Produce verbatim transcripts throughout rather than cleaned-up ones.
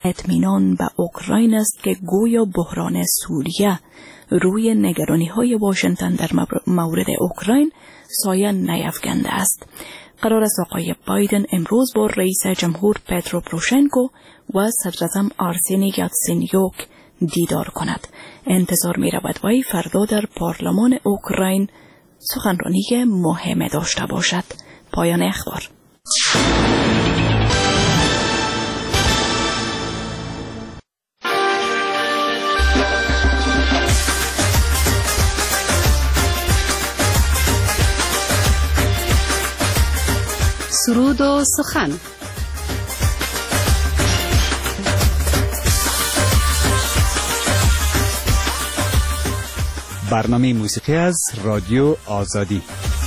اطمینان به اوکراین است که گویا بحران سوریه روی نگرانی‌های واشنگتن در مورد اوکراین سایه نیفکنده است. قرار است آقای بایدن امروز با رئیس جمهور پترو پروشنکو و صدراعظم آرسنی یاتسنیوک دیدار کند. انتظار می رود وی فردا در پارلمان اوکراین سخنرانی مهم داشته باشد. پایان اخبار. سرود و سخن. برنامه موسیقی از رادیو آزادی.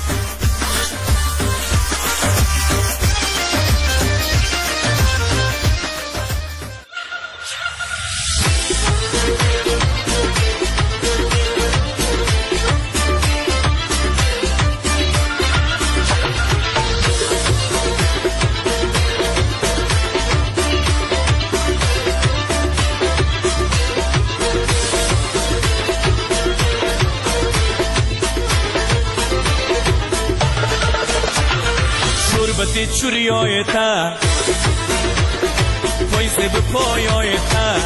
چوریایتا پایزه به پایایتا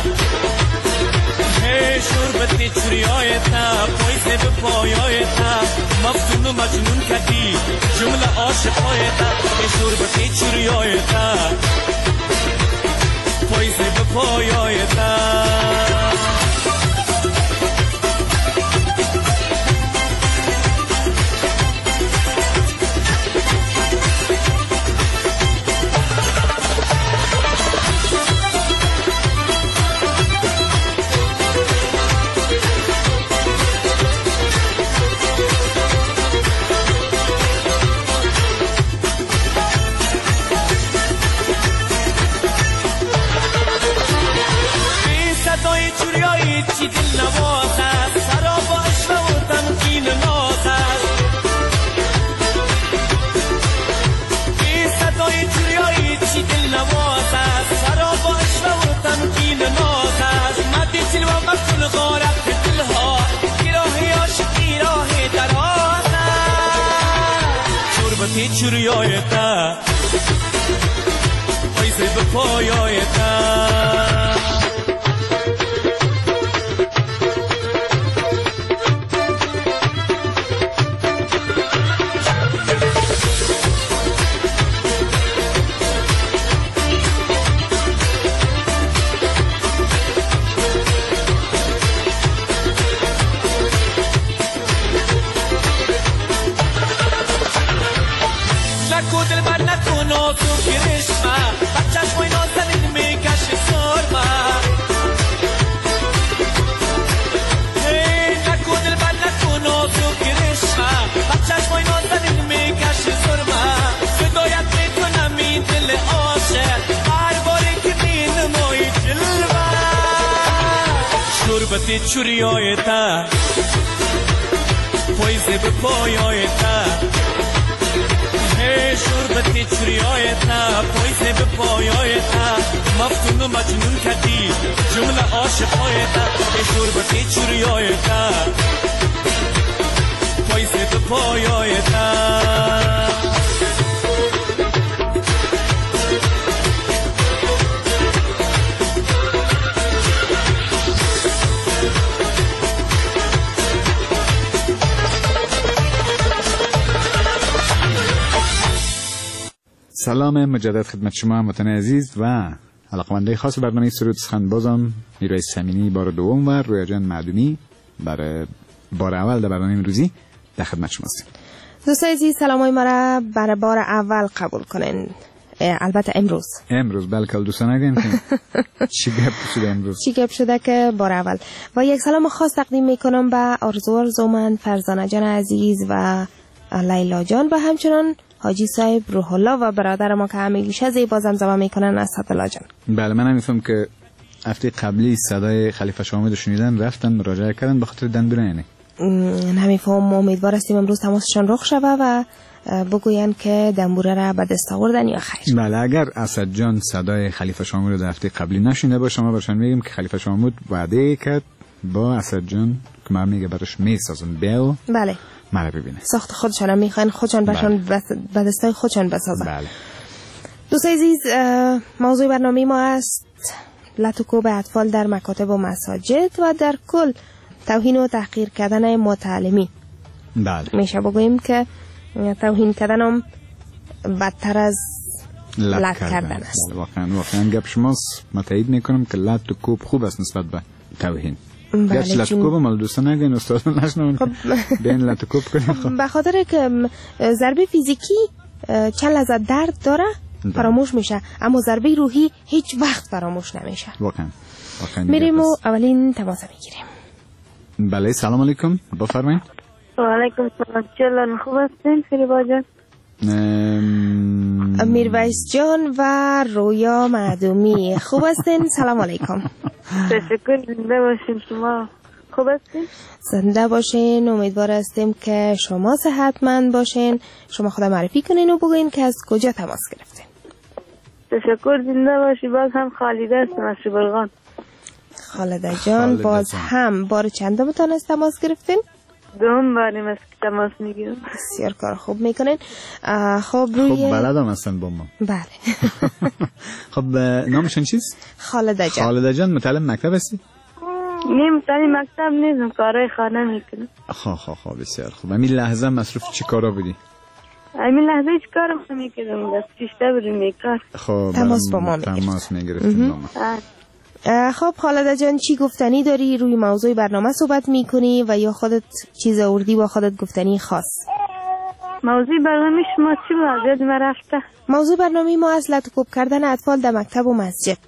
هی شربتی چوریایتا پایزه به پایایتا مفتون و مجنون کدی جمله عاشقایتا هی شربتی چوریایتا پایزه به پایایتا چی دل نواز است سراب و عشق و تمکین ناز است بی صدای جوریایی چی دل نواز است سراب و عشق و تمکین ناز است مدی چل و مکتل غارت دلها گراهی عاشقی راه دراز است شربتی چوریایتا پایزه به پایایتا شربتی چوریایتا پایزه به پایایتا هی شربتی چوریایتا پایزه به پایایتا مفتون و مجنون کدی جمله عاشقایتا هی شربتی چوریایتا پایزه به پایایتا سلام مجدد خدمت شما هموطنان عزیز و علاقمندای خاص برنامه سرود سخن. بازم میرای سمینی بار دوم و رویا جان معدومی برای بار اول در برنامه امروزی در خدمت شما هستیم. دوستان عزیز سلامای ما را برای بار اول قبول کنین. البته امروز امروز بلکه دوستان اگه چی گپ شده امروز چی گپ شده که بار اول و یک سلام خاص تقدیم میکنم به آرزو ارزومند، فرزانه جان عزیز و لیلا جان و همچنان حاجی صاحب روح الله و برادر ما که همیشه زیبا زمزمه میکنن از الله جان. بله من هم میفهم که هفته قبلی صدای خلیفه شامد شنیدن رفتن مراجعه کردن به خاطر دندونه. یعنی نمیفهم، امیدوار هستیم امروز تماسشان رخ شوه و بگوین که دنبوره را به دست آوردن یا خیر. بله، اگر اسد جان صدای خلیفه شامود رو در هفته قبلی نشینده باشه، ما برشان میگیم که خلیفه شامود وعده کرد با اسد جان که ما میگه برش میسازم بیاو بله مرا ببینه. ساخت خودشان هم میخواین خودشان برشان به دستای خودشان بسازن. بله. دوستای عزیز، موضوع برنامه ما است لطوکوب اطفال در مکاتب و مساجد و در کل توهین و تحقیر کردن متعلمین. بله. میشه بگوییم که توهین کردن هم بدتر از لط کردن است. واقعا واقعا گپ شماست. ما تایید میکنم که لط و کوب خوب است نسبت به توهین. گرچه لط و کوب مال دوستان نگین استاد نشنون که بین لط و کوب کنیم. به خاطر که ضربه فیزیکی چند لحظه درد داره فراموش میشه، اما ضربه روحی هیچ وقت فراموش نمیشه. واقعا واقعا میریم و اولین تماس میگیریم. بله، سلام علیکم، بفرمایید. و علیکم السلام. چلان خوب هستین فریبا جان؟ میرویس جان و رویا معدومی خوب هستین؟ سلام علیکم. تشکر. زنده باشین. شما خوب هستین؟ زنده باشین. امیدوار هستیم که شما صحتمند باشین. شما خدا معرفی کنین و بگوین که از کجا تماس گرفتین. تشکر. زنده باشی. باز هم خالده هستم از شبرغان. خالده جان باز هم بار چندم تانست تماس گرفتین؟ دوم باریم از که تماس میگیرم. بسیار کار خوب میکنین. خب روی خب بلدم هستن با ما. بله. خب نامشون چیست؟ خالده جان. خالده جان متعلم مکتب هستی؟ نیم تعلیم مکتب نیستم، کارهای خانه میکنم. خب خب خب بسیار خوب. همین لحظه مصروف چی کارا بودی؟ همین لحظه هیچ کارم نمیکردم، دست پیشته بودیم میکار. خب تماس با ما میگرفتیم. تماس میگرفتیم با ما. خب خالده جان، چی گفتنی داری؟ روی موضوع برنامه صحبت میکنی و یا خودت چیز آوردی با خودت گفتنی خاص؟ موضوع برنامه شما چی بود؟ یاد ما رفته. موضوع برنامه ما از لطوکوب کردن اطفال در مکتب و مسجد.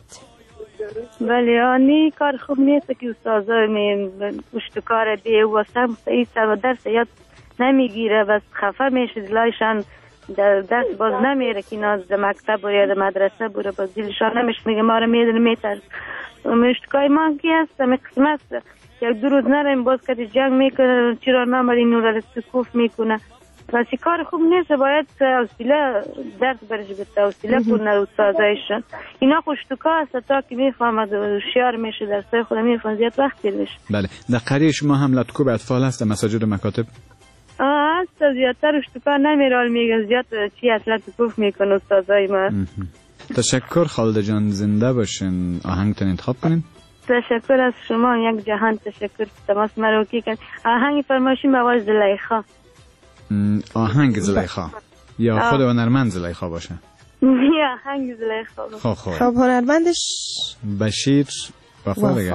بله، آنی کار خوب نیست که استاذا می اشتکار دی و سم این سر درس یاد نمیگیره، بس خفه میشه دلایشان، در درس باز نمیره که اینا در مکتب و یا در مدرسه بوده، باز دلشان نمیشه، میگه ما رو میدونه میترس. اشتکای ما کی هست؟ می قسمت یک دو روز نریم باز که جنگ میکنه، چرا نماری نور سکوف میکنه. پس کار خوب نیست، باید حوصله درس برش بده، حوصله کنه استادایشان. اینا خوشتوکا است تا که میفهمد هوشیار میشه، درسای خود میفهمد، زیاد وقت گیر میشه. بله، در قریه شما هم لطوکوب اطفال هست در مساجد و مکاتب؟ آه هست، زیادتر اشتکا نمیرال میگه، زیاد چی اصلا لطوکوف میکنه استادای ما. تشکر خالده جان، زنده باشین. آهنگتون انتخاب کنین. تشکر از شما، یک جهان تشکر که تماس مرا کی کردین. آهنگ فرمایشین به آواز زلیخا. آهنگ زلیخا یا خود هنرمند زلیخا باشه؟ یا آهنگ زلیخا باشه. خب خب خب هنرمندش بشیر وفا بگه.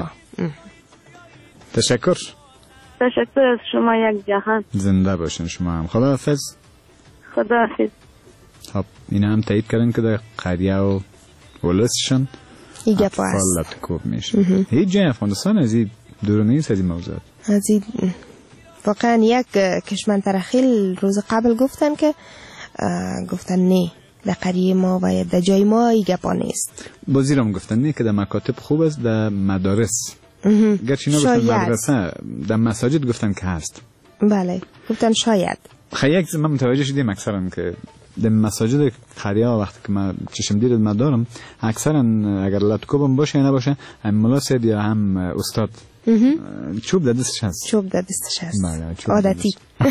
تشکر. تشکر از شما، یک جهان. زنده باشین شما هم. خداحافظ. خداحافظ. خب اینا هم تایید کردن که در قریه و ولسشن اطفال لطوکوب میشه. هیچ جای افغانستان از این دور نیست از این موضوعات. از این واقعا یک کشمن ترخیل روز قبل گفتن که گفتن نه در قریه ما و در جای ما ای گپا نیست. بازی رام گفتن نه که در مکاتب خوب است، در مدارس گرچه اینا گفتن مدرسه، در مساجد گفتن که هست. بله گفتن شاید. خیلی یک من متوجه شدیم اکثرا که در مساجد قریه وقتی که من چشم دید ما دارم اکثرا اگر لطوکوبم باشه یا نباشه هم ملا سید یا هم استاد چوب در دستش هست. چوب در دستش هست. بله، عادتی.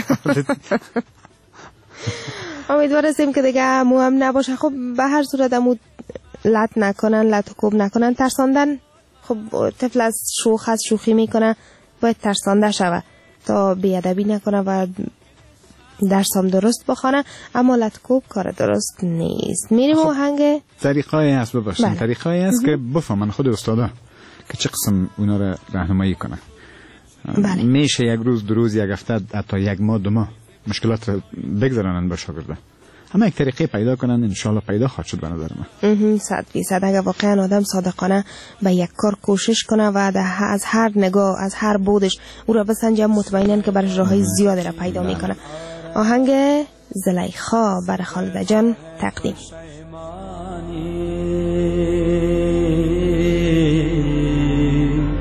امیدوار هستیم که دیگه مو هم نباشه. خب به هر صورت امو لط نکنن، لطوکوب نکنن، ترساندن. خب طفل از شوخ از شوخی میکنه، باید ترسانده شوه تا بیادبی نکنه و درس هم درست بخونه، اما لطوکوب کار درست نیست. میریم خب آهنگ طریقای هست بباشین. بله. طریقای هست که بفهمن خود استادا که چه قسم اونا رو راهنمایی کنه. بله. میشه یک روز دو روز یک هفته حتی یک ماه دو ماه مشکلات رو بگذارنن با شاگرده، اما یک طریقه پیدا کنن انشالله پیدا خواهد شد به نظر من. صد فیصد اگر واقعا آدم صادقانه به یک کار کوشش کنه و از هر نگاه از هر بودش او را بسنجه، مطمئنن که برای راههای زیادی را پیدا میکنه. آهنگ زلیخا برای خالده جان تقدیم.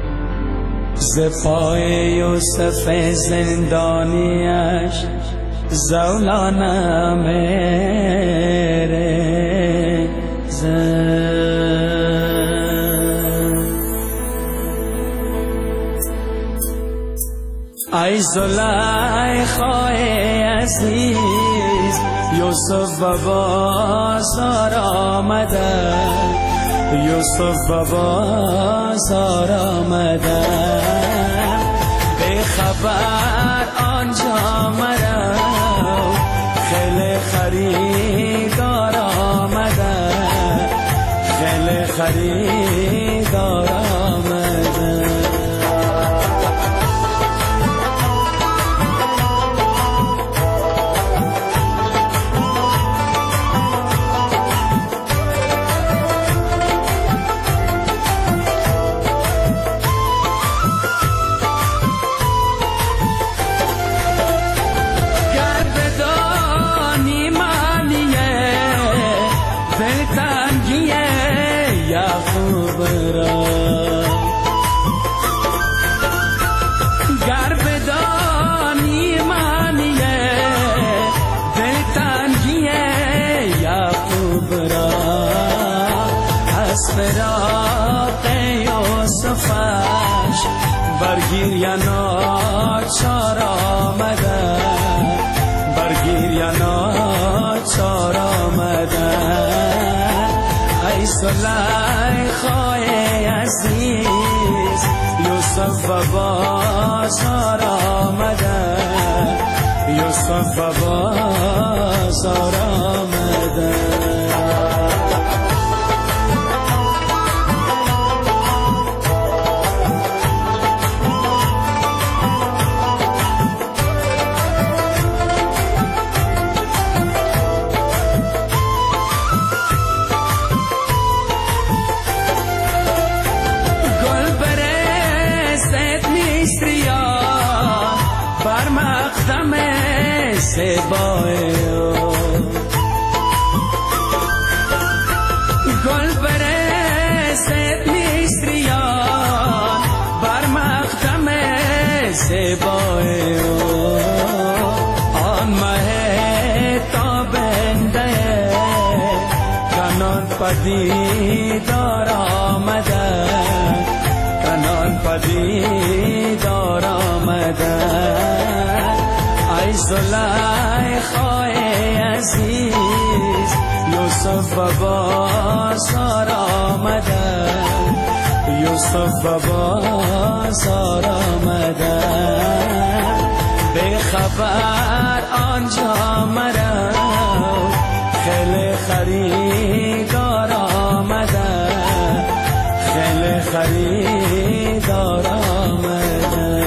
ز پای یوسف زندانیش زولانه میره ای زلیخای عزیز یوسف و بازار آمده یوسف و بازار آمده به خبر آنجا مرا خیلی خریدار آمده خیلی خریدار آمده فراق یوسفش برگیر یا ناچار آمده برگیر یا ناچار آمده ای زلیخای عزیز یوسف و بازار آمده یوسف و بازار آمده گل برسد میستریان بر مقدم زیبای آن مه تابنده کنان پدیدار آمده کنان پدیدار آمده ای زلیخای عزیز یوسف و بازار آمده یوسف و بازار آمده به خبر آنجا مرا خیلی خریدار آمده خیلی خریدار آمده.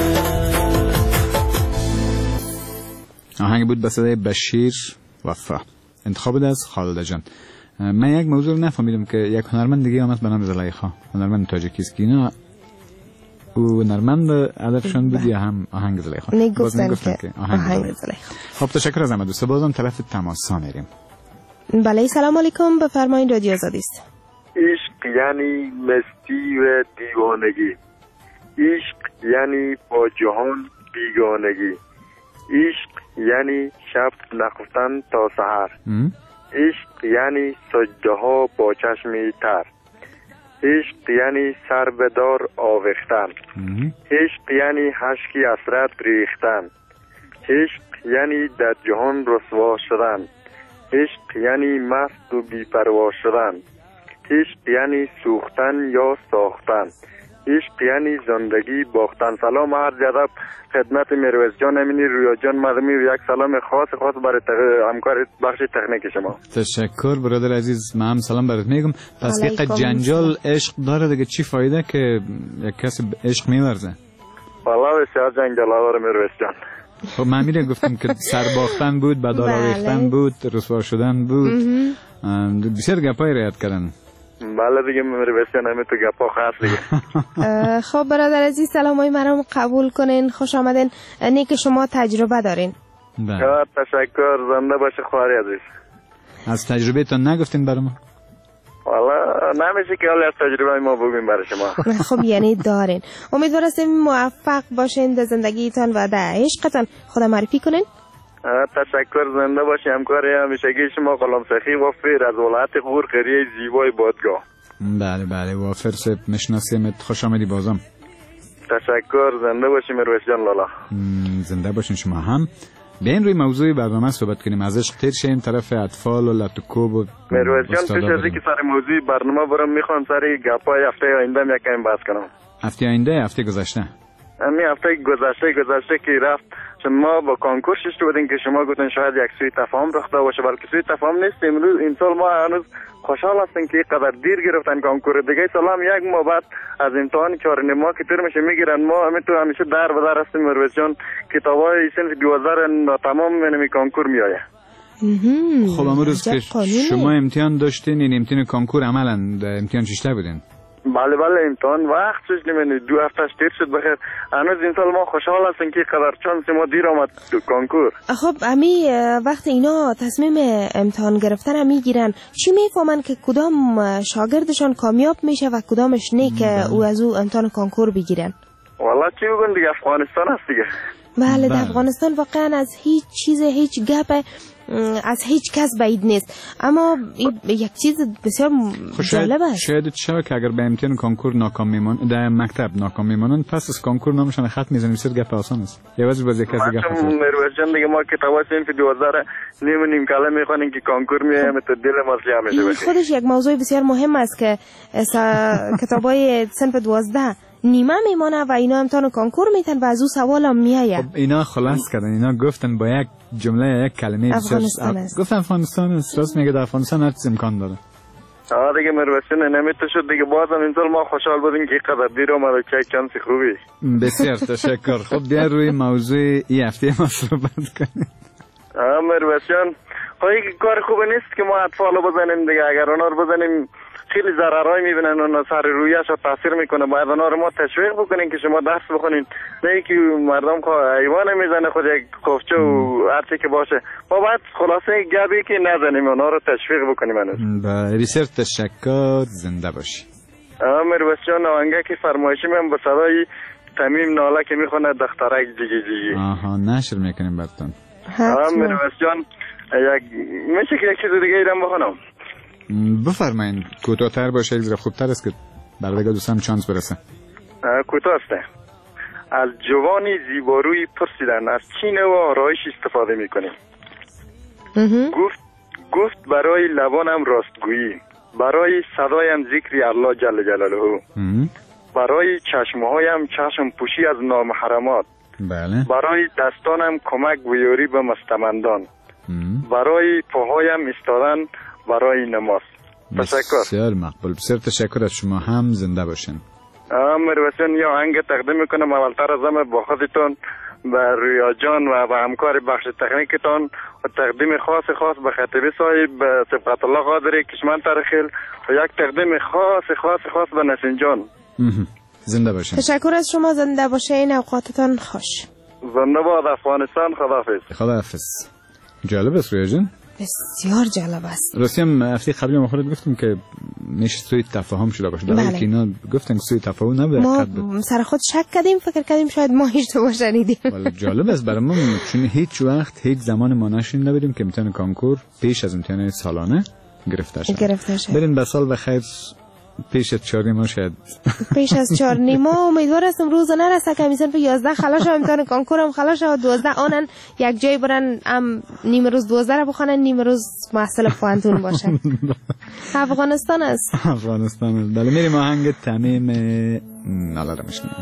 آهنگ بود به صدای بشیر وفا، انتخاب بود از خالده جان. من یک موضوع رو نفهمیدم که یک هنرمند دیگه آمد به نام زلیخا، هنرمند تاجیکیسکی، اینا او هنرمند هدفشون بود یا هم آهنگ زلیخا؟ نگفتن که آهنگ زلیخا. خب تشکر از احمد دوست، بازم طرف تماسا میریم. بله سلام علیکم، بفرمایید رادیو آزادی است. عشق یعنی مستی و دیوانگی، عشق یعنی با جهان بیگانگی، عشق یعنی شب نخفتن تا سحر، عشق یعنی سجده ها با چشمی تر، عشق یعنی سر به دار آویختن، عشق یعنی حشکی حسرت ریختن، عشق یعنی در جهان رسوا شدن، عشق یعنی مست و بی‌پروا شدن، عشق یعنی سوختن یا ساختن، عشق یعنی زندگی باختن. سلام عرض ادب خدمت میرویس جان امینی، رویا جان مدمی و یک سلام خاص خاص برای همکار بخش تکنیک شما. تشکر برادر عزیز، من هم سلام برات میگم. پس یک جنجال عشق داره دیگه، چی فایده که یک کسی عشق میورزه؟ والله بسیار جنجال داره میرویس جان. خب من میره گفتم که سر باختن بود، بدار آویختن بود، رسوا شدن بود، بسیار گپای رعایت کردن. بله دیگه میرویس جان همین تو گپا خاص دیگه. خب برادر عزیز سلامای مرا قبول کنین، خوش آمدین. نیک شما تجربه دارین. بله تشکر، زنده باشه خواهری عزیز. از تجربه تان نگفتین برای ما؟ والا نمیشه که حالی از تجربه ما بگویم برای شما. خب یعنی دارین. امیدوار هستیم موفق باشین در زندگیتان و در عشقتان. خدا معرفی کنین. تشکر، زنده باشی. همکار همیشگی شما غلام سخی وافر از ولایت غور، قریه زیبای بادگاه. بله بله وافر صاحب میشناسیمت، خوش آمدی بازم. تشکر، زنده باشی مرویس جان لالا. زنده باشین شما هم. بیاین روی موضوع برنامه صحبت کنیم، از عشق تیر شیم طرف اطفال و لطوکوب و مرویس جان. پیش از اینکه سر موضوع برنامه برم میخوام سر گپای هفته آینده یک کمی بحث کنم. هفته آینده؟ هفته گذشته؟ همین هفته گذشته گذشته که رفت، چون ما با کنکور شش بودیم که شما گفتن شاید یک سوی تفاهم رخته باشه، بلکه سوی تفاهم نیست. امروز این سال ما هنوز خوشحال هستیم که قدر دیر گرفتن کنکور. دیگه سال هم یک ماه بعد از امتحان چهارم ماه که تیر میشه میگیرن. ما همین تو همیشه در به در هستیم مرویس جان، کتابای صنف دوازده تمام منمی کنکور میآیه. خب امروز که شما امتحان داشتین، این امتحان کنکور عملا امتحان چشته بودین؟ بله بله امتحان وقت شد، نمیدونی دو هفته تیر شد بخیر. هنوز این سال ما خوشحال هستیم که قدر چانس ما دیر آمد تو کنکور. خب امی وقت اینا تصمیم امتحان گرفتن هم میگیرن، چی میفهمن که کدام شاگردشان کامیاب میشه و کدامش نه که او از او امتحان کنکور بگیرن؟ والله چی بگن دیگه، افغانستان هست دیگه. بله در افغانستان واقعا از هیچ چیز هیچ گپ از هیچ کس بعید نیست، اما یک چیز بسیار جالب است. شاید چرا که اگر به امتحان کنکور ناکام میمون در مکتب ناکام میمونن، پس از کنکور نامشون خط میزنن، بسیار گپ آسان است. یواز باز یک کسی گپ است. مرویس جان دیگه ما کتابای صنف دوازده نیم نیم کلمه میخوانیم که کنکور میایم تو دل ما سیاه میشه. خودش یک موضوع بسیار مهم است که کتابای صنف دوازده نیمه میمانه و اینا امتحان کنکور میتن و از او سوال هم میایه. خب اینا خلاص کردن، اینا گفتن با یک جمله یک کلمه افغانستان است. گفتن افغانستان است، راست میگه در افغانستان هر چیز امکان داره. آه دیگه مرویس جان نمیته شد دیگه، بازم این سال ما خوشحال بودیم که قدر دیر اومد که چانس خوبی. بسیار تشکر. خب بیا روی موضوع این هفته ما صحبت کنیم. آه مرویس جان خب کار خوب نیست که ما اطفالو بزنیم دیگه، اگر اونا رو بزنیم خیلی ضررای میبینن، اونا سر رویش تاثیر میکنه. باید اونا رو ما تشویق بکنیم که شما درس بخونین، نه که مردم حیوان میزنه خود یک قفچه و هرچی که باشه. ما باید خلاصه گبی که نزنیم، اونا رو تشویق بکنیم. هنوز با ریسر تشکر، زنده باشی. مرویس جان آهنگه که فرمایشی من با صدای تمیم ناله که میخونه دخترک جیگی جیگی. آها نشر میکنیم براتون. مرویس جان یک میشه که یک چیز دیگه ایرم بخونم؟ بفرمایید، کوتاه‌تر باشه یک ذره خوبتر است که برای دوستان چانس برسه. کوتاه است. از جوانی زیبارویی پرسیدن از چی نوع آرایش استفاده میکنیم؟ گفت گفت برای لبانم راستگویی، برای صدایم ذکری الله جل جلاله، برای چشمهایم چشم پوشی از نامحرمات، بله، برای دستانم کمک و یاری به مستمندان، برای پاهایم ایستادن برای نماز. تشکر. بسیار مقبول، بسیار تشکر از شما هم، زنده باشین. مرویس جان یا آهنگ تقدیم میکنم اولتر از همه با خودتون، به رویا جان و به همکار بخش تکنیکتون، و تقدیم خاص خاص به خطیبی صاحب، به سبقت الله قادری کشمن ترخیل، و یک تقدیم خاص خاص خاص به نسین جان. زنده باشین. تشکر از شما، زنده باشین، اوقاتتان خوش. زنده باد افغانستان. خداحافظ. خداحافظ. جالب است رویا جان، بسیار جالب است. راستی هم هفته قبلی ما خودت گفتیم که میشه سوی تفاهم شده باشه، در حالی که اینا گفتن که سوی تفاهم نبوده. ما سر خود شک کردیم، فکر کردیم شاید ما اشتباه شنیدیم. ولی جالب است برای ما، چون هیچ وقت هیچ زمان ما نشین نبودیم که امتحان کنکور پیش از امتحان سالانه گرفته شد. گرفته شد. برین به سال بخیر پیش از چهار نیمه شاید. پیش از چهار نیمه امیدوار هستم روز نرسه که میسن به یازده خلاص امتحان کنکور هم خلاص و دوازده آنن یک جای برن هم نیمه روز دوازده رو بخونن، نیمه روز محصل پوانتون باشن. افغانستان است. افغانستان است. بله میریم آهنگ تمیم ناله رو میشنیم.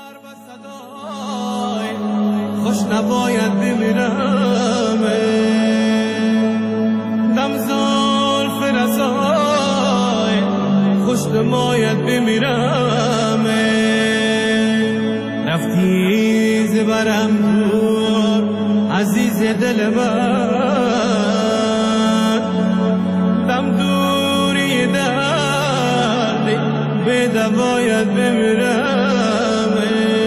خوش نباید بمیرم دم زلف رسای، خوش نباید بمیرم رفتی زبرم دور عزیز دل من، دم دوری درد به دواید بمیرم.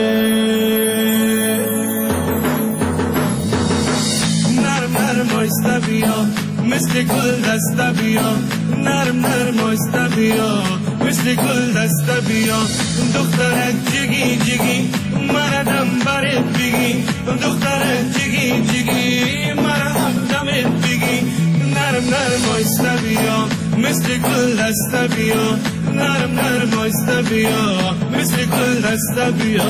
نرم نرم آیسته بیا مثل گل دسته بیا، نرم نرم آیسته بیا مثل گل دسته بیا، دخترک جگی جگی مردم برت بگی، دخترک جگی جگی دمت بگی نرم نرم آیسته بیا مثل گل دسته بیا نرم نرم آیسته بیا مثل گل دسته بیا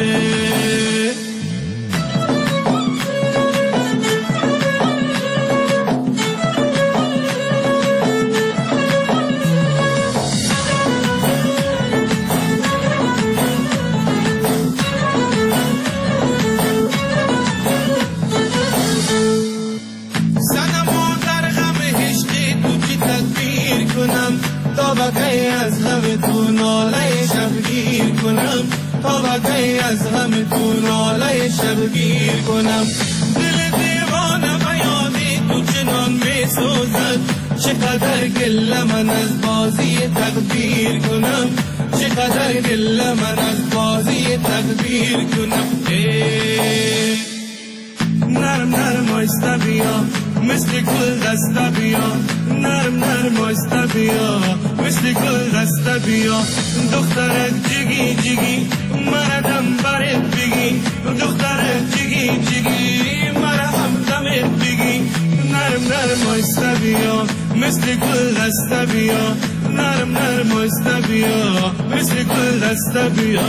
طبقه از همه تو ناله شبگیر کنم طبقه از همه تو ناله شبگیر کنم دل دیوانه بیادی تو چنان می سوزد چقدر گله من از بازی تقدیر کنم چقدر گله من از بازی تقدیر کنم نرم نرم آیسته بیا مثل گل دسته بیا نرم نرم آیسته بیا مثل گل دسته بیا دخترک جگی جگی مردم برت بگی دخترک جگی جگی مرهم دمت بگی نرم نرم آیسته بیا مثل گل دسته بیا نرم نرم آیسته بیا مثل گل دسته بیا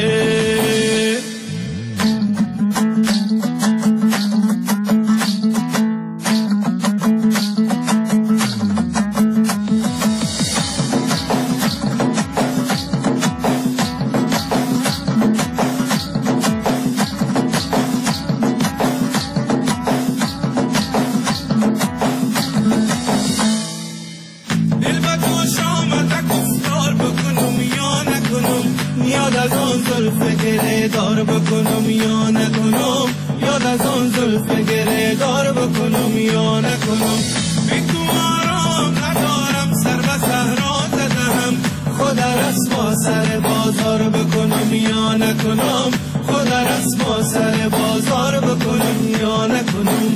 دار بکنم یا نکنم یاد از آن زلف گره دار بکنم یا نکنم بی تو آرام ندارم سر به صحرا زدم خود رسوا سر بازار بکنم یا نکنم خود رسوا سر بازار بکنم یا نکنم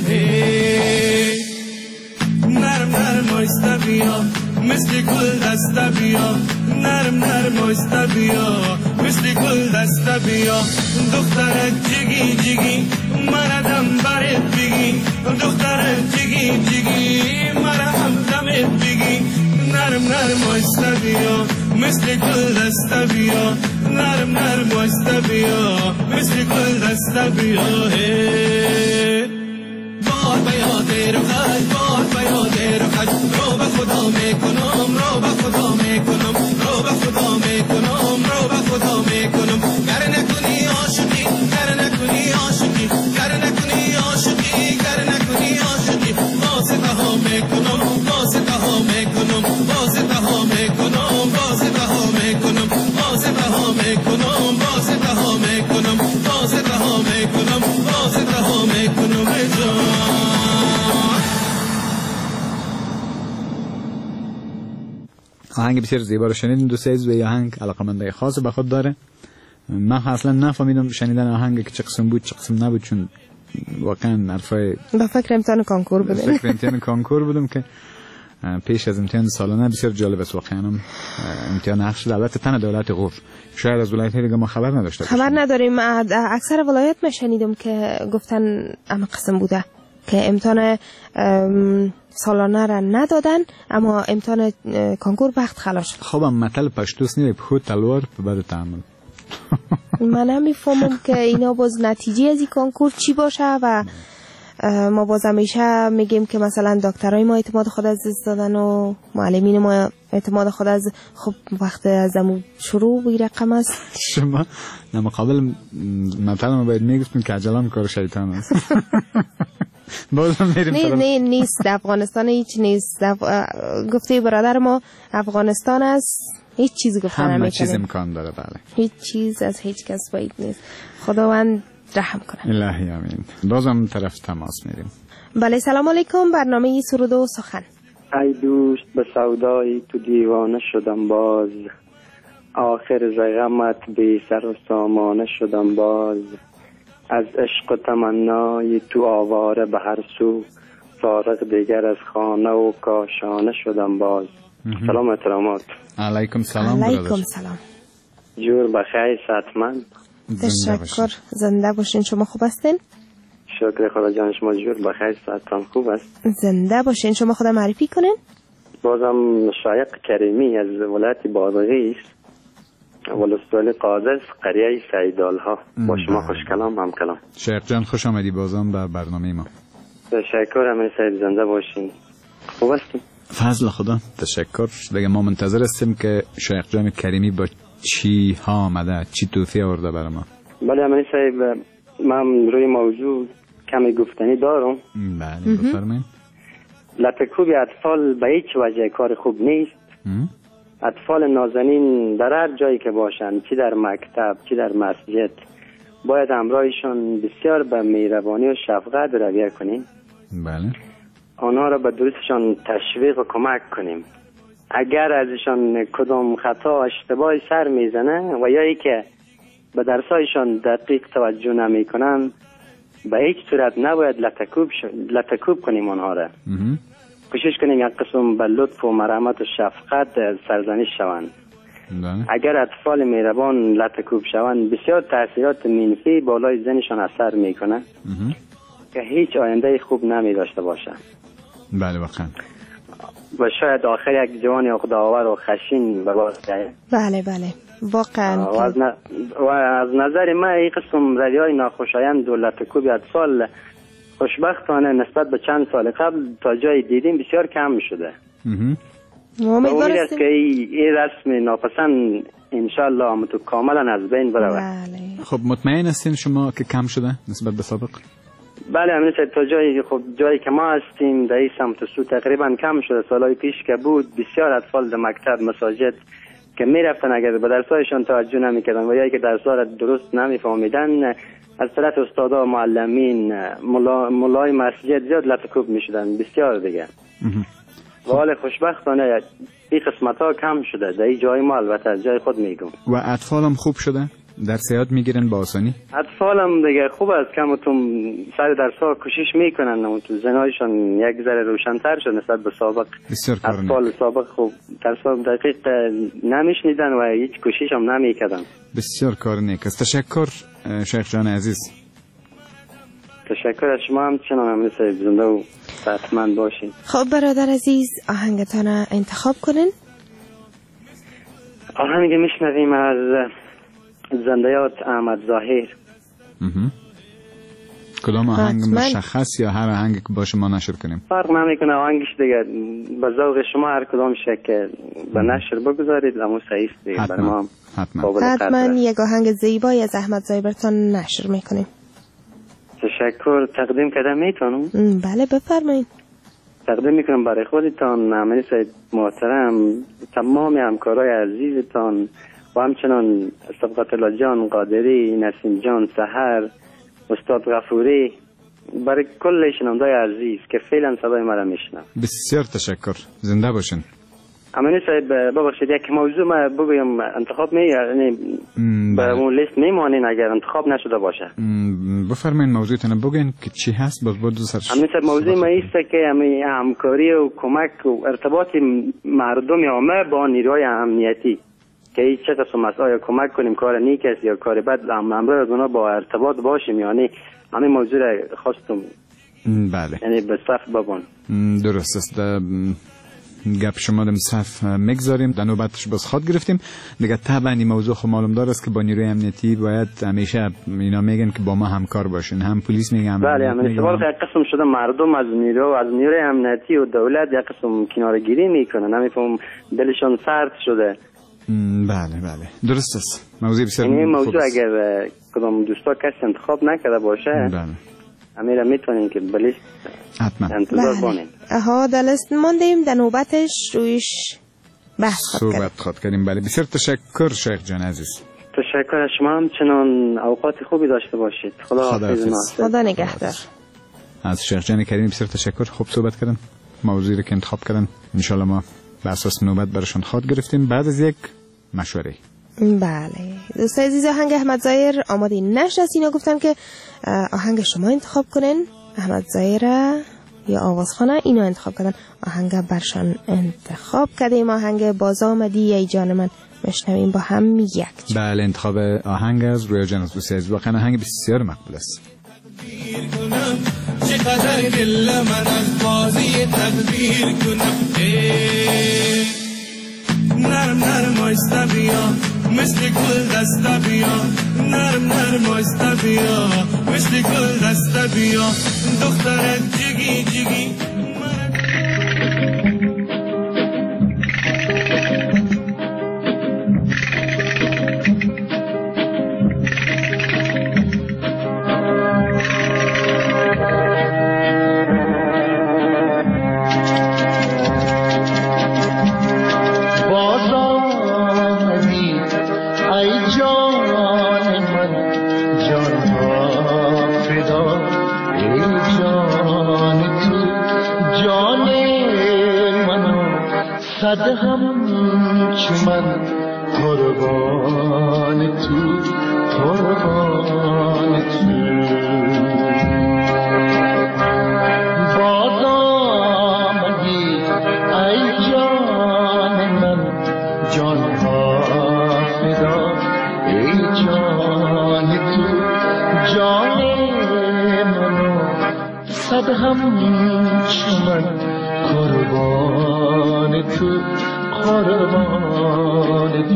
نرم نرم آیسته بیا مثل گل دسته بیا نرم نرم آیسته بیا مثل گل دسته بیا دخترک جگی جگی مردم برت بگی دخترک جگی جگی مرهم دمت بگی نرم نرم آیسته بیا مثل گل دسته بیا نرم نرم آیسته بیا مثل گل دسته بیا بار بیاد رو خش بار بیاد رو خش رو به خدا میکنم رو به خدا میکنم رو به خدا میکنم رو به خدا میکنم گر نکنی عاشقی گر نکنی عاشقی گر نکنی عاشقی گر نکنی عاشقی واسطه ها میکنم واسطه ها میکنم واسطه ها میکنم واسطه ها میکنم واسطه ها میکنم واسطه ها میکنم واسطه ها میکنم واسطه ها میکنم آهنگ بسیار زیبا رو شنیدیم دوست عزیز و یه آهنگ علاقمندی خاص به خود داره. من اصلا نفهمیدم شنیدن آهنگ که چه قسم بود چه قسم نبود چون واقعا حرفای با فکر امتحان کنکور بودیم فکر امتحان کنکور بودم که پیش از امتحان سالانه بسیار جالب است واقعا امتحان نقش البته تن دولت غور شاید از ولایت دیگه ما خبر نداشته خبر نداریم اکثر ولایت ما شنیدم که گفتن اما قسم بوده که امتحان سالانه را ندادن اما امتحان کنکور وقت خلاص خب مطل پشتوس نیه خود تلوار بعد تعامل من هم میفهمم که اینا باز نتیجه از این کنکور چی باشه و ما باز همیشه میگیم که مثلا دکترای ما اعتماد خود از دست دادن و معلمین ما اعتماد خود از خب وقت از همون شروع بی رقم است شما نمقابل مثلا ما باید میگفتیم که عجلان کار شیطان است نه نه نیست افغانستان هیچ نیست گفته برادر ما افغانستان است هیچ چیز گفتن نمیکنه همه چیز امکان داره بله هیچ چیز از هیچ کس باید نیست خداوند رحم کنه الهی آمین بازم طرف تماس میریم بله سلام علیکم برنامه سرود و سخن ای دوست به سودای تو دیوانه شدم باز آخر زغمت بی سر و سامانه شدم باز از عشق و تمنای تو آواره به هر سو فارغ دیگر از خانه و کاشانه شدم باز سلام احترامات علیکم سلام علیکم سلام جور بخیر صحتمند تشکر زنده باشین شما خوب هستین شکر خدا جان، شما جور بخیر، ساعتان خوب است؟ زنده باشین. شما خدا معرفی کنین. بازم شایق کریمی از ولایت بادغیس، ولسوالی قادس، قریه سیدالها. با شما خوش کلام هم کلام. شایق جان خوش آمدی بازم به برنامه ما. تشکر امیر سید، زنده باشین. خوب هستیم؟ فضل خدا، تشکر. دیگه ما منتظر هستیم که شایق جان کریمی با چی ها آمده، چی توفیه آورده برای ما. بله امیر سید، من روی موضوع کمی گفتنی دارم. بله بفرمایید. لطکوب اطفال به هیچ وجه کار خوب نیست. اطفال نازنین در هر جایی که باشن، چی در مکتب چی در مسجد، باید همراهشان بسیار به مهربانی و شفقت رویه کنیم. بله. آنها را به درستشان تشویق و کمک کنیم. اگر ازشان کدام خطا اشتباه سر میزنه و یا ای که به درسایشان دقیق توجه نمی کنن، به هیچ صورت نباید لطکوب ش... لطکوب کنیم آنها را. کوشش کنیم یک قسم به لطف و مرحمت و شفقت سرزنش شوند. اگر اطفال مهربان لطکوب شوند، بسیار تاثیرات منفی بالای ذهنشان اثر میکنه که هیچ آینده خوب نمی داشته باشه. بله واقعا. و شاید آخر یک جوان خداور و خشین به باز جایه. بله بله واقعا. و از, ن... و از نظر من این قسم رویای ناخوشایند و لطکوب اطفال خوشبختانه نسبت به چند سال قبل تا جای دیدیم بسیار کم شده. امید است که این رسم ناپسند انشالله آمد و کاملا از بین برود. بله. خب مطمئن هستین شما که کم شده نسبت به سابق؟ بله امید است تا جایی خب جایی که ما هستیم در این سمت و سو تقریبا کم شده. سالهای پیش که بود بسیار اطفال در مکتب مساجد که می رفتن اگر به درسایشان توجه نمی کردن و یا که درسها را درست نمی فهمیدن، از طرف استادا و معلمین ملا، ملای مسجد زیاد لطکوب می شدن بسیار دیگه. و حال خوشبختانه این قسمت ها کم شده در این جای ما، البته از جای خود میگم. و اطفال هم خوب شده؟ درس یاد میگیرن با آسانی؟ اطفال هم دیگه خوب است، کم تو سر درس ها کوشش میکنن و تو ذهنشان یک ذره روشن‌تر شد نسبت به سابق. بسیار کار نیک. اطفال سابق خوب درس ها دقیق نمیشنیدن و هیچ کوشش هم نمیکردن. بسیار کار نیک است. تشکر شیخ جان عزیز. تشکر از شما هم، چنان هم مثل زنده و صحتمند باشین. خب برادر عزیز آهنگتان انتخاب کنین. آهنگ میشنویم از زندیات احمد ظاهر. کدام آهنگ مشخص یا هر آهنگی که باشه ما نشر کنیم؟ فرق نمیکنه آهنگش دیگه، به ذوق شما هر کدام که به نشر بگذارید اما صحیح دیگه برای ما حتما حتما یک آهنگ زیبایی از احمد ظاهر براتون نشر میکنیم. تشکر. تقدیم کردم میتونم؟ بله بفرمایید. تقدیم میکنم برای خودتان امیر سید محترم، تمام همکارای عزیزتان و همچنان صبغت الله جان قادری، نسیم جان سحر، استاد غفوری، برای کل شنوندای عزیز که فعلا صدای مرا میشنن. بسیار تشکر. زنده باشین. امیر صاحب ببخشید یک موضوع ما بگویم، انتخاب می یعنی به اون لیست میمانین اگر انتخاب نشده باشه؟ بفرمایید موضوعتون بگین که چی هست. باز بود سرش امیر صاحب موضوع ما است که همین همکاری و کمک و ارتباط مردم عامه با نیروهای امنیتی که هیچ چه قسم است، آیا کمک کنیم کار نیک است یا کار بد، همراه از اونا با ارتباط باشیم. یعنی همین موضوع را خواستم بله یعنی به صف ببون. درست است. گپ شما دم صف میگذاریم، در نوبتش باز خود گرفتیم دیگه. طبعا این موضوع خب معلوم دار است که با نیروی امنیتی باید همیشه اینا میگن که با ما همکار باشین، هم پلیس میگن. بله همین سوال یک قسم شده مردم از نیرو از نیروی امنیتی و دولت یک قسم کنارگیری میکنن، نمیفهم دلشون سرد شده. بله بله درست است. موضوع بسیار این موضوع اگر کدام دوستا کسی انتخاب نکرده باشه بله امیرا میتونین که بلیست حتما انتظار بانین. اها در لیست ماندیم، در نوبتش رویش بحث خود صحبت خود کردیم. بله بسیار تشکر شیخ جان عزیز. تشکر از شما هم، چنان اوقات خوبی داشته باشید. خدا حافظ. خدا نگهدار. از شیخ جان کریمی بسیار تشکر. خوب صحبت کردن، موضوعی رو که انتخاب کردن ان شاء الله ما به اساس نوبت برشون خود گرفتیم بعد از یک مشوره. بله دوستای عزیز، آهنگ احمد ظاهر آماده نشست. اینا گفتن که آهنگ شما انتخاب کنین، احمد ظاهر یا آوازخانه اینا انتخاب کردن. آهنگ برشان انتخاب کردیم، آهنگ باز آمدی ای جان من. مشنویم با هم یک جا. بله انتخاب آهنگ از رویا جان از دوستای عزیز واقعا آهنگ بسیار مقبول است. قدر دل من از بازی تدبیر کنم. نرم نرم آیسته بیا مثل گل دسته بیا، نرم نرم آیسته بیا مثل گل دسته بیا، دخترک جگی جگی صد هم چمن قربان تو، قربان تو. باز آمدی ای جان من، جان ها فدا ای جان تو، جان منو صد هم چمن قربان تو، قربان تو.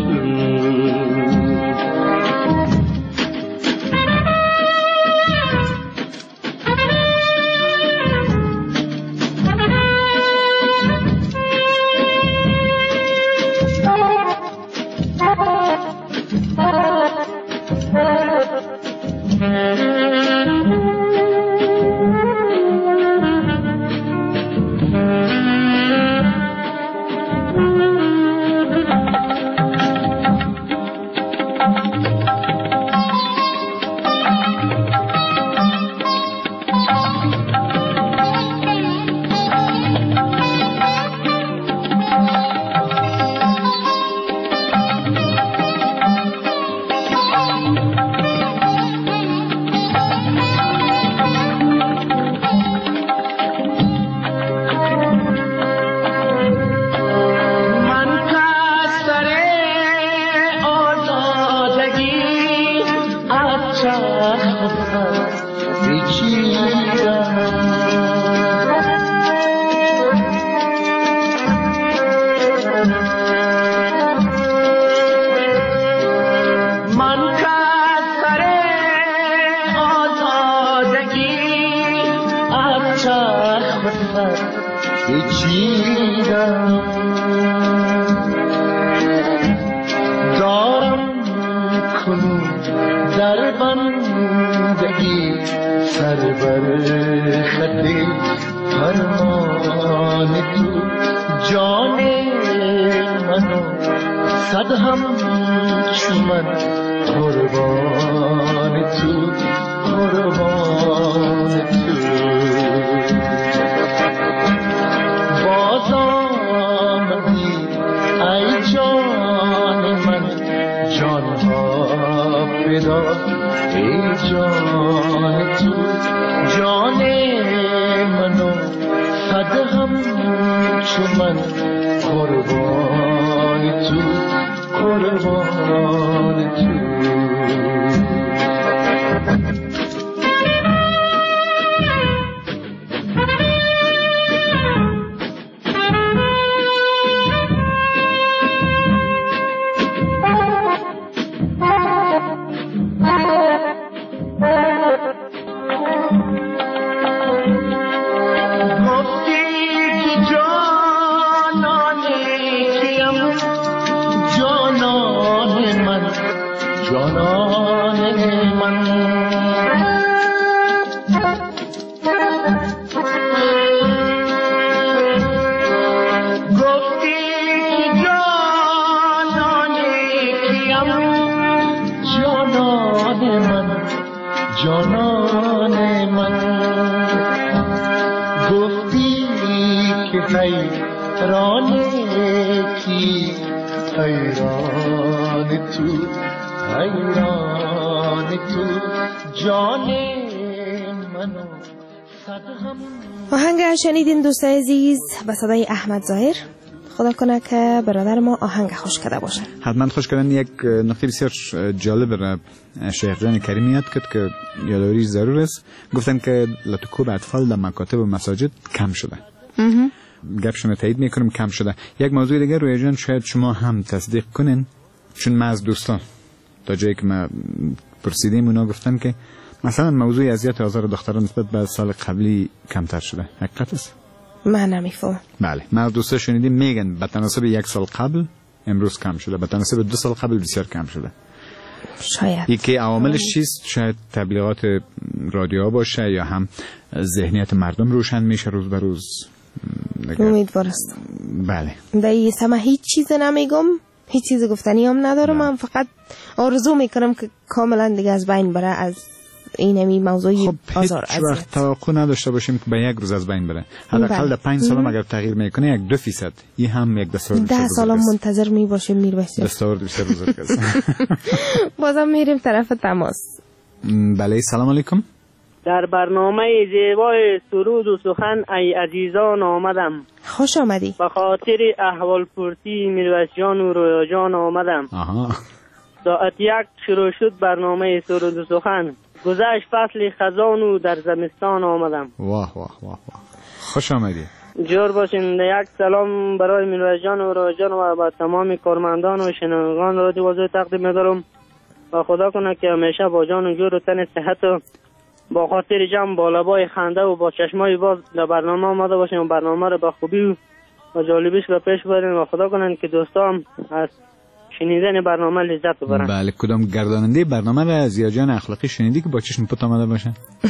آهنگ شنیدین دوستان عزیز با صدای احمد ظاهر. خدا کنه که برادر ما آهنگ خوش کرده باشه. حتما خوش کردن. یک نکته بسیار جالب را شیخ جان کریمی یاد کرد که یادآوری ضرور است. گفتن که لطکوب اطفال در مکاتب و مساجد کم شده. گپشون تایید میکنم کم شده. یک موضوع دیگر روی جان شاید شما هم تصدیق کنین، چون من از دوستان تا جایی که ما پرسیدیم اونا گفتن که مثلا موضوع اذیت آزار دختران نسبت به سال قبلی کمتر شده. حقیقت است؟ من نمیفهم. بله، من از دوستا شنیدیم میگن به تناسب یک سال قبل امروز کم شده، به تناسب دو سال قبل بسیار کم شده. شاید یکی عواملش چیست؟ شاید تبلیغات رادیو باشه یا هم ذهنیت مردم روشن میشه روز به روز. امیدوار است. بله. در سما هیچ چیز نمیگم، هیچ چیز گفتنی هم ندارم. من فقط آرزو میکنم که کاملا دیگه از بین بره از این همی موضوعی خب آزار هیچ وقت توقع نداشته باشیم که به یک روز از بین بره. حداقل در پنج سال اگر تغییر میکنه یک دو فیصد، این هم یک دستاورد ده سال منتظر می باشیم میر بسیار دستاورد بسیار بزرگ است. بازم میریم طرف تماس. بله، سلام علیکم. در برنامه زیبای سرود و سخن ای عزیزان آمدم. خوش آمدی. به خاطر احوال پرسی میرویس جان و رویا جان آمدم. آها. ساعت یک شروع شد برنامه سرود و سخن. گذشت فصل خزان و در زمستان آمدم. واه واه واه واه. خوش آمدی. جور باشین. یک سلام برای میرویس جان و رویا جان و با تمام کارمندان و شنوندگان رادیو واضح تقدیم می‌دارم. و خدا کنه که همیشه با جان و جور و تن صحت و با خاطر جمع با لبای خنده و با چشمای باز در برنامه آمده باشیم و برنامه رو با خوبی و جالبیش رو پیش بریم و خدا کنن که دوستان از شنیدن برنامه لذت ببرن. بله، کدام گرداننده برنامه رو از زیاجان اخلاقی شنیدی که با چشم پت آمده باشه؟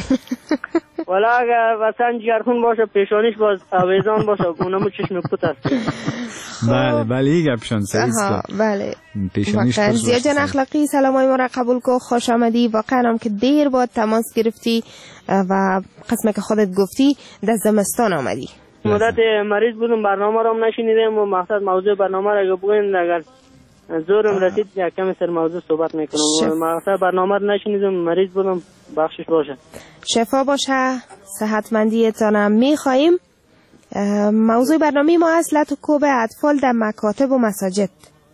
والا اگر وطن جرخون باشه پیشانیش باز آویزان باشه اونمو چشم پت است. بله بله، این گپشان صحیح است. بله، پیشانیش واقعا زیاجان اخلاقی سلامای ما را قبول کو. خوش آمدی. واقعا هم که دیر بعد تماس گرفتی و قسمه که خودت گفتی در زمستان آمدی. مدت مریض بودم برنامه رو هم نشنیدم و مقصد موضوع برنامه را بگوین اگر زورم رسید یک کمی سر موضوع صحبت میکنم. مقصد برنامه رو نشنیدم، مریض بودم، بخشش باشه. شفا باشه، صحتمندیتان میخواهیم. موضوع برنامه ما است لطکوب اطفال در مکاتب و مساجد.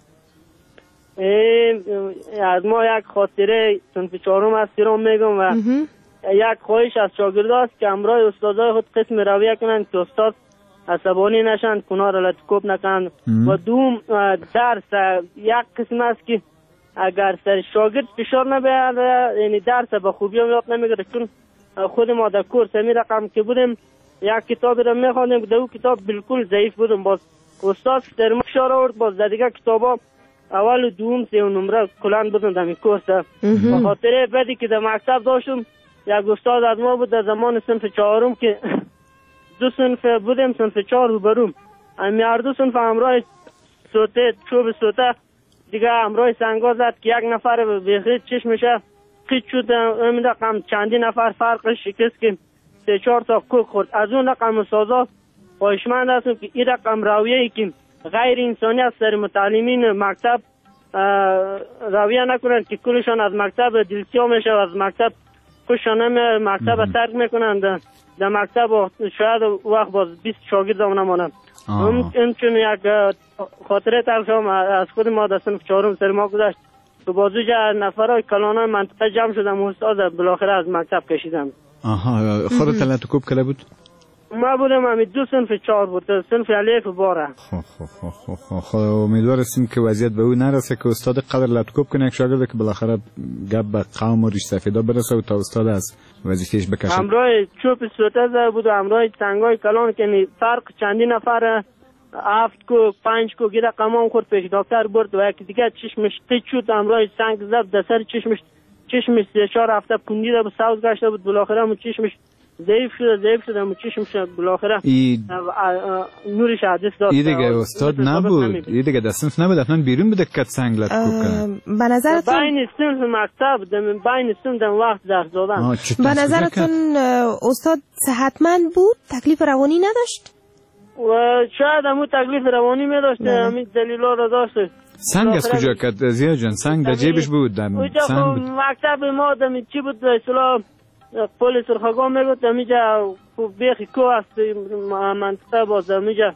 از ما یک خاطره صنف چهارم است رو میگم و یک خواهش از شاگردان است که امرای استادای خود قسم رویه کنند که استاد عصبانی نشند، کنار لطکوب نکنند. و دوم درس یک قسم است که اگر سر شاگرد فشار نبیاره یعنی درس به خوبی هم یاد نمیگیره. چون خود ما در کورس می رقم که بودیم یک کتابی رو میخواندیم در اون کتاب بالکل ضعیف بودم، باز استاد در ما فشار آورد، باز در دیگه کتابا اول و دوم سه و نمره کلند بودم در این کورس. به خاطر بعدی که در مکتب داشتم یک استاد از ما بود در زمان صنف چهارم که دو صنف بودیم، صنف چهار رو بروم امی هر دو صنف همراه سوته چوب سوته دیگه همراه سنگا زد که یک نفر به چشمشه قیچ شد. این رقم چندی نفر فرقش شکست که سه چهار تا کوک خورد. از اون رقم سازا خواهشمند هستم که این رقم رویه‌ای که غیر انسانی است در متعلمین مکتب رویه نکنند که کلشان از مکتب دلسیا میشه و از مکتب کلشان هم مکتب ترک میکنند. در مکتب شاید وقت باز بیست شاگرد هم نمانند. این چون یک خاطره تلخم از خود ما در صنف چهارم سر ما گذشت تو بازو نفرای کلانای منطقه جمع شدم و استاد بالاخره از مکتب کشیدم. آها، خودت لطکوب کله بود؟ ما بودم همی دو صنف چهار بود، صنف الف باره. خب خب خب خب خب امیدوار هستیم که وضعیت به او نرسه که استاد قدر لطکوب کنه یک شاگرد که بالاخره گپ به قوم و ریش سفیدا برسه و تا استاد از وظیفه‌اش بکشه. همراه چوب سوته زده بود و همراه تنگای کلان که فرق چندی نفر هفت کو پنج کو گیره قمام خورد پیش دکتر برد و یک دیگه چشمش قیچ شد، همراه سنگ زد در سر چشمش چشمش سه چهار هفته پوندیده بود، سوز گشته بود، بالاخره هم چشمش ضعیف شده ضعیف شده هم چشمش بالاخره ای... نورش حادث داد. این دیگه استاد نبود، این دیگه در صنف نبود، اصلا بیرون بده کت سنگ لطکوب کنه. به نظرتون بین صنف مکتب بین صنف در وقت درس دادن به نظرتون استاد صحتمند بود؟ تکلیف روانی نداشت؟ و شاید همون تکلیف روانی می داشته، همین دلیلا رو داشته. سنگ از کجا کد زیاد جان؟ سنگ در جیبش بود؟ در سنگ بود. مکتب ما دمی چی بود اصلا پل سرخگاه میگفت دمیجا بیخی کو است منطقه باز دمیجا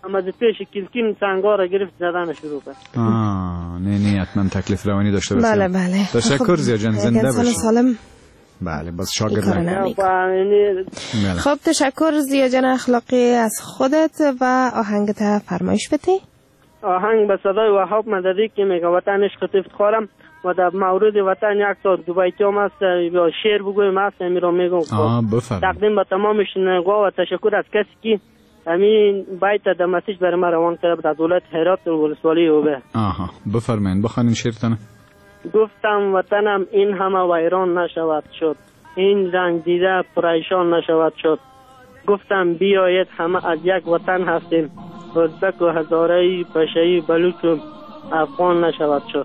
اما از پیش کلکین سنگا را گرفت زدن شروع کرد. آه نه نه حتما تکلیف روانی داشته باشه. بله بله. تشکر زیا جان، زنده باشی. سالم. بله باز شاگرد نمی. خب تشکر زیا جان اخلاقی از خودت و آهنگت فرمایش بده. آهنگ به صدای وهاب مددی که میگه وطن عشق افتخارم و در مورد وطن یک تا دوبایتی هم است یا شعر بگویم است امی را میگم. تقدیم به تمام شنونگا و تشکر از کسی که همین بیت در مسیج برای ما روان کرد در دولت هرات ولسوالی اوبه. آها بفرمایید بخوانین شعرتون. گفتم وطنم این همه ویران نشود شد، این رنگ دیده پریشان نشود شد. گفتم بیایید همه از یک وطن هستیم، ازبک و هزاره‌ای پشه‌ای بلوچ و افغان نشود شد.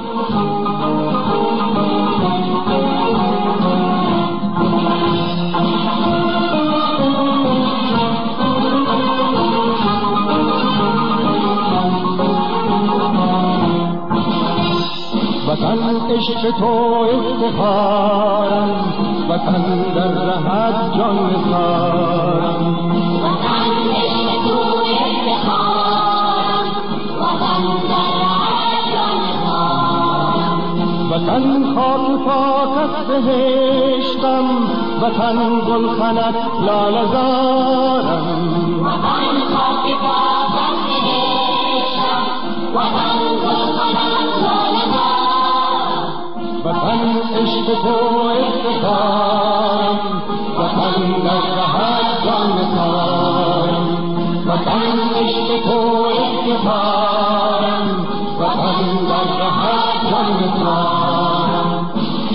وطن عشق تو افتخارم، وطن در رهت جان نثارم. وطن عشق تو افتخارم، وطن در رهت جان نثارم. وطن خاک پاک است بهشتم، وطن گلخنت لاله زارم. وطن خاک پاک است بهشتم، وطن گلخنت لاله زارم. وطن عشق تو افتخارم، وطن در رهت جان نثارم. وطن عشق تو افتخارم، وطن در رهت جان نثارم.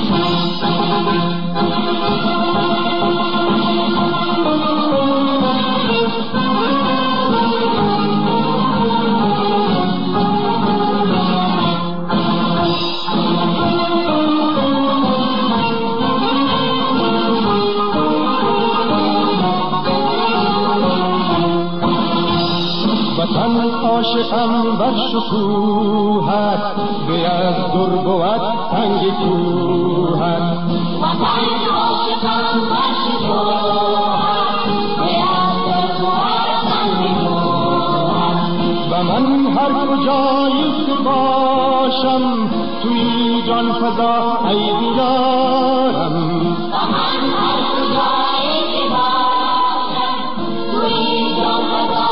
وطن عاشقم بر شکوهت، به از در بود تنگ کوهت. وطن عاشقم بر شکوهت، به از در بود تنگ کوهت. و من هر کجایی که باشم، توی جان فضا ای دیدارم. و من هر کجایی که باشم، توی جان فضا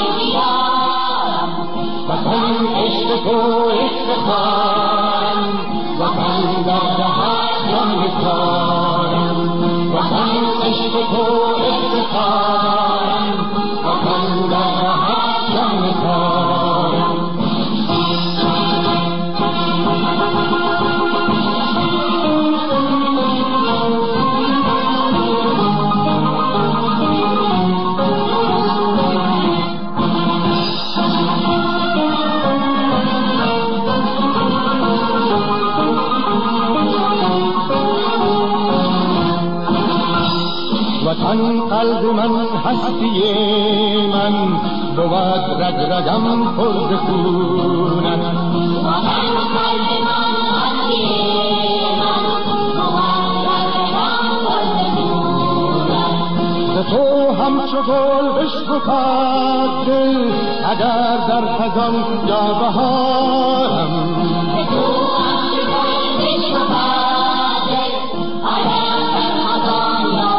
وطن عشق تو افتخارم، وطن در رهت جان نثارم. وطن عشق تو افتخارم، وطن در رهت جان نثارم. وطن قلب من هستی من، بود رگ رگم پر ز خونت. وطن قلب من هستی من، بود رگ رگم پر ز خونت. ز تو همچو گل بشکفد دل، اگر در خزان یا بهارم. ز تو همچو گل بشکفد دل، اگر در خزان یا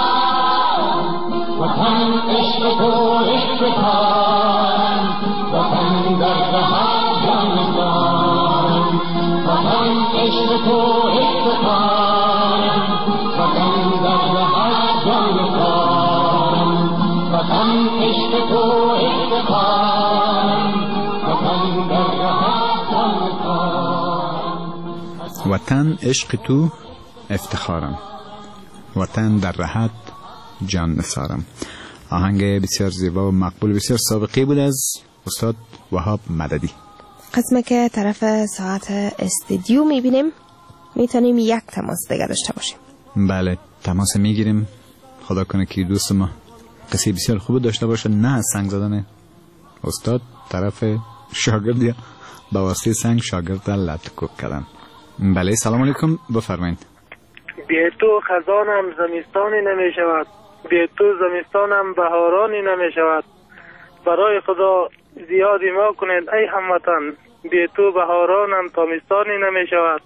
وطن عشق تو افتخارم، وطن در رهت جان نثارم. وطن عشق تو افتخارم، وطن در رهت جان نثارم. وطن عشق تو افتخارم، وطن در رهت جان نثارم. وطن عشق تو افتخارم، وطن در رهت جان نثارم. آهنگ بسیار زیبا و مقبول، بسیار سابقه بود از استاد وهاب مددی. قسمه که طرف ساعت استودیو میبینیم، میتونیم یک تماس دیگه داشته باشیم. بله تماس میگیریم. خدا کنه که دوست ما قصه بسیار خوب داشته باشه، نه از سنگ زدن استاد طرف شاگرد یا با واسطه سنگ شاگرد لطکوب کردن. بله سلام علیکم، بفرمایید. بی تو خزانم زمستانی نمی شود، بی تو زمستانم بهارانی نمی شود. برای خدا زیاد ایما کنید ای هموطن، بی تو بهارانم تابستانی نمی شود.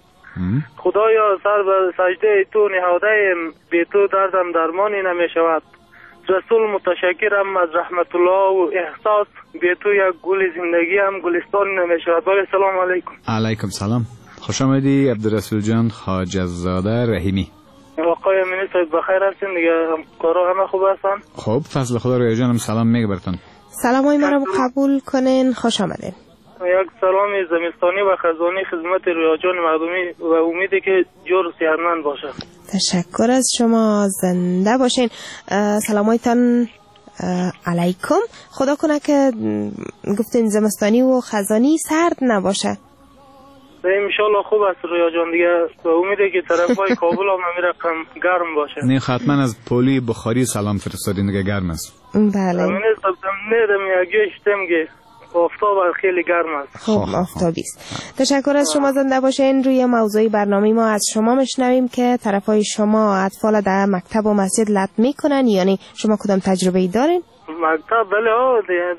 خدایا سر به سجده تو نهاده‌ایم، بی تو دردم درمانی نمی شود. رسول متشکرم از رحمت الله و احساس، بی تو یک گل زندگی هم گلستانی نمی شود. بله سلام علیکم. علیکم سلام. خوش آمدی عبدالرسول جان خواجه زاده رحیمی. آقای امینی صاحب بخیر هستین دیگه؟ کارا همه خوب هستن؟ خب فضل خدا رویا جانم سلام میگه براتون. سلام های مرا قبول کنین. خوش آمدین. یک سلام زمستانی و خزانی خدمت رویا جان مردمی و امیدی که جور و صحتمند باشه. تشکر از شما، زنده باشین. سلامایتان علیکم. خدا کنه که گفتین زمستانی و خزانی سرد نباشه. انشالله خوب است رویا جان دیگه، و امیده که طرفای کابل هم رقم گرم باشه. نه حتما از پولی بخاری سلام فرستادین دیگه گرم است. بله. امین صاحب نه میگه اشتم که آفتاب خیلی گرم است. خب آفتابی است. تشکر از شما، زنده باشین. روی موضوع برنامه ما از شما میشنویم که طرفای شما اطفال در مکتب و مسجد لط میکنن، یعنی شما کدام تجربه ای دارین؟ مکتب بله ها،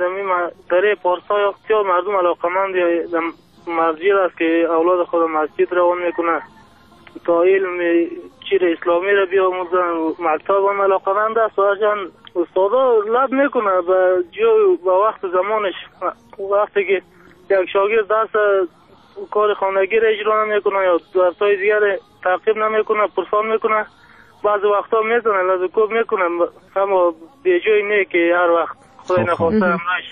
در پارسای اختیار مردم علاقمند مرجع است که اولاد خود مسجد روان میکنه تا علم چیر اسلامی را بیاموزن. مکتب هم علاقمند است و هرچند استادا لب میکنه به جو به وقت زمانش، وقتی که یک شاگرد درس کار خانگی را اجرا نمیکنه یا درسای دیگر تعقیب نمیکنه پرسان میکنه، بعضی وقتا میزنه لذکوب میکنه، اما به جای نه که هر وقت خدای نخواسته امرش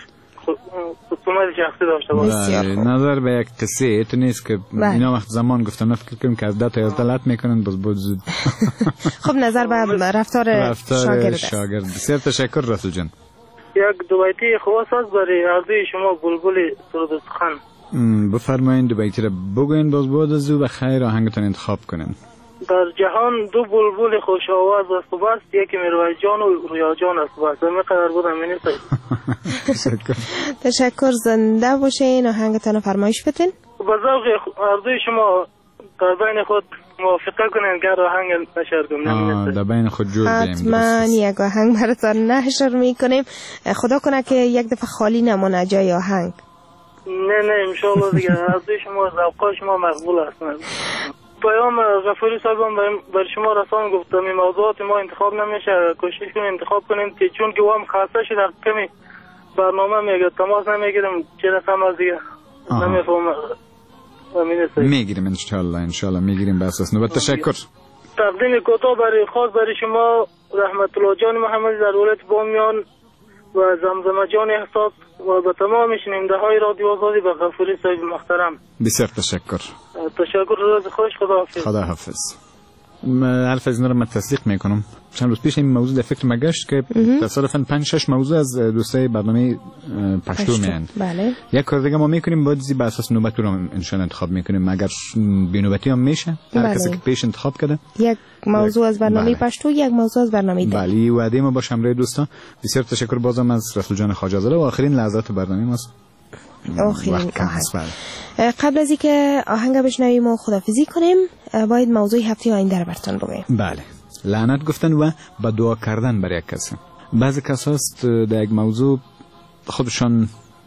خصومت شخصی داشته باشه. نظر به یک قصه تو نیست که اینا وقت زمان گفتم نفکر کنیم که از ده تا یازده لط میکنن باز بود زود. خب نظر به رفتار شاگرد شاگرد. بسیار تشکر رسول جان. یک دو بیتی خواست است برای عرضه شما بلبل سرود سخن. بفرمایید دو بیتی را بگوین باز بود از و خیر آهنگتون انتخاب کنین. در جهان دو بلبل خوش آواز است و بس، یکی مروج جان و رویا جان است و بس. میقدر بودم منی تشکر. تشکر، زنده باشین. آهنگتون فرمایش بتین. با ذوق عرضه شما در بین خود موافقه کنین که آهنگ نشر کنیم. در بین خود جور بیم. حتما یک آهنگ براتون نشر میکنیم. خدا کنه که یک دفعه خالی نمونه جای آهنگ. نه نه انشالله دیگه. عرضه شما ذوق شما مقبول است. پیام غفوری صاحبم بر شما رسان گفتم این موضوعات ما انتخاب نمیشه، کوشش کنیم انتخاب کنیم که چون که وام خاصه شد در کمی برنامه میگه تماس نمیگیرم چه رقم از دیگه نمیفهم. میگیریم انشالله انشالله میگیریم به اساس نوبت. تشکر. تقدیم کوتاه برای خاص برای شما رحمت الله جان محمدی در ولایت بامیان و زمزمه جان احساس و به تمام شنونده های رادیو آزادی به غفوری صاحب محترم. بسیار تشکر. تشکر، روز خوش. خدا حافظ. خدا حافظ. الف از اینا رو من تصدیق میکنم. چند روز پیش این موضوع در فکر مگشت که تصادفاً پنج شش موضوع از دوستای برنامه پشتو میان. بله. یک کار دیگه ما میکنیم بعدی به اساس نوبت رو ان شاء الله انتخاب میکنیم، اگر بی نوبتی هم میشه هر بله. کسی که پیش انتخاب کرده یک موضوع از برنامه بله. پشتو، یک موضوع از برنامه دیگه. بله وعده ما باشه همراه دوستان. بسیار تشکر بازم از رسول جان خواجه زاده و آخرین لحظات برنامه ماست. آخرین آهنگ. قبل از اینکه آهنگ بشنویم و خدافظی کنیم باید موضوع هفته آینده رو براتون بگیم. بله. لعنت گفتن و با دعا کردن برای یک کسی. بعضی کساست در یک موضوع خودشان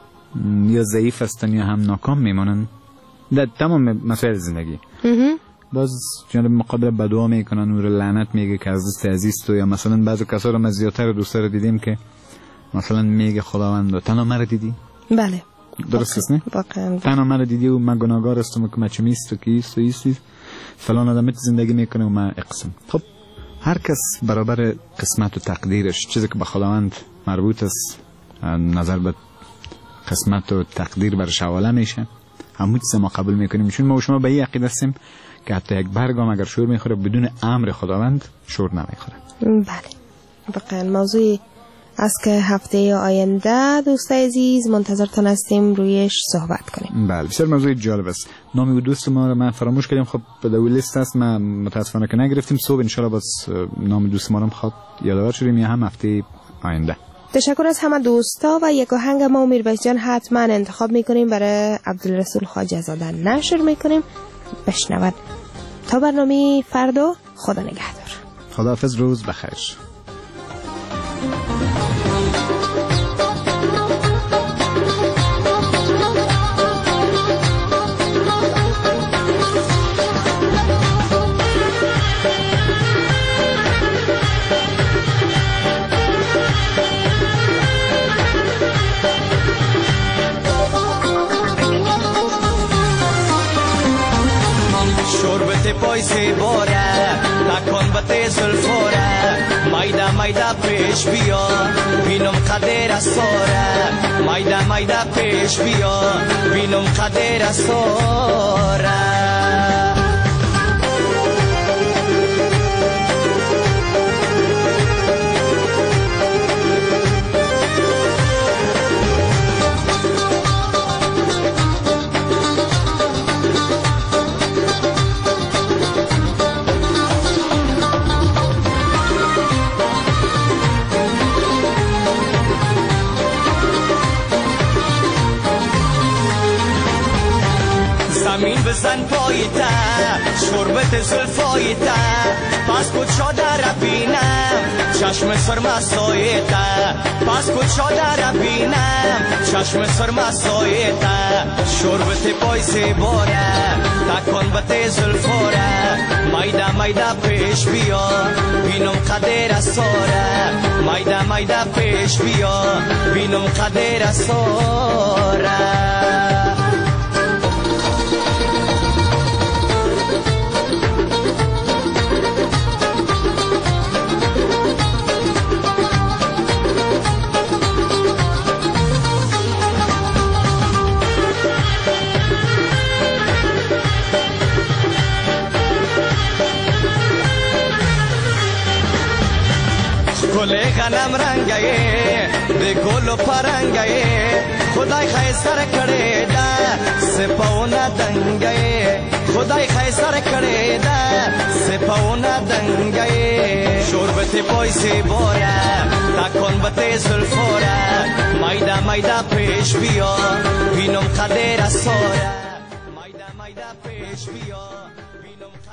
یا ضعیف هستن یا هم ناکام میمانن در تمام مسائل زندگی. باز جانب مقابل با دعا میکنن و لعنت میگه که عزیز عزیز تو، یا مثلا بعضی کسا رو ما زیادتر دوستا رو دیدیم که مثلا میگه خداوند تنها مرا دیدی. بله. درست است نه؟ واقعا. تنها مرا دیدی و من گناهگار هستم که من چه میست و کیست و ایستی فلان آدم زندگی میکنه و من اقسم. خب هر کس برابر قسمت و تقدیرش، چیزی که به خداوند مربوط است نظر به قسمت و تقدیر برش حواله میشه، همون چیز ما قبول میکنیم. چون ما و شما به این عقیده هستیم که حتی یک برگام اگر شور میخوره بدون امر خداوند شور نمیخوره. بله. واقعا موضوعی از که هفته آینده دوستای عزیز منتظرتان هستیم رویش صحبت کنیم. بله بسیار موضوع جالب است. نامی و دوست ما رو من فراموش کردیم، خب به دو لیست است من متاسفانه که نگرفتیم. صبح ان شاء الله باز نام دوست ما رو خود یادآور شدیم یا هم هفته آینده. تشکر از همه دوستا و یک آهنگ ما امیر بش جان حتما انتخاب میکنیم برای عبدالرسول خواجه زاده نشر میکنیم بشنود. تا برنامه فردا خدا نگهدار. خداحافظ، روز بخیر. بته زلفاره مایده مایده پیش بیا بینم قدر ساره مایده مایده پیش بیا بینم قدر ساره زمین بزن پاییته شربت زلفاییته پس کجا در بینم چشم سرم ساییته پس کجا در بینم چشم سرم ساییته شربت پای زیباره تکن بته زلفاره مایده مایده پیش بیا بینم قدر ساره مایده مایده پیش بیا بینم قدر ساره گل غنم رنگه ده گل و پرنگه خدای خیسر کرده ده سپاونه دنگه خدای خیسر کرده ده سپاونه دنگه شربت پای زیباره تکن بته زلفاره مایده مایده پیش بیا بینم قدر ساره مایده مایده پیش بیا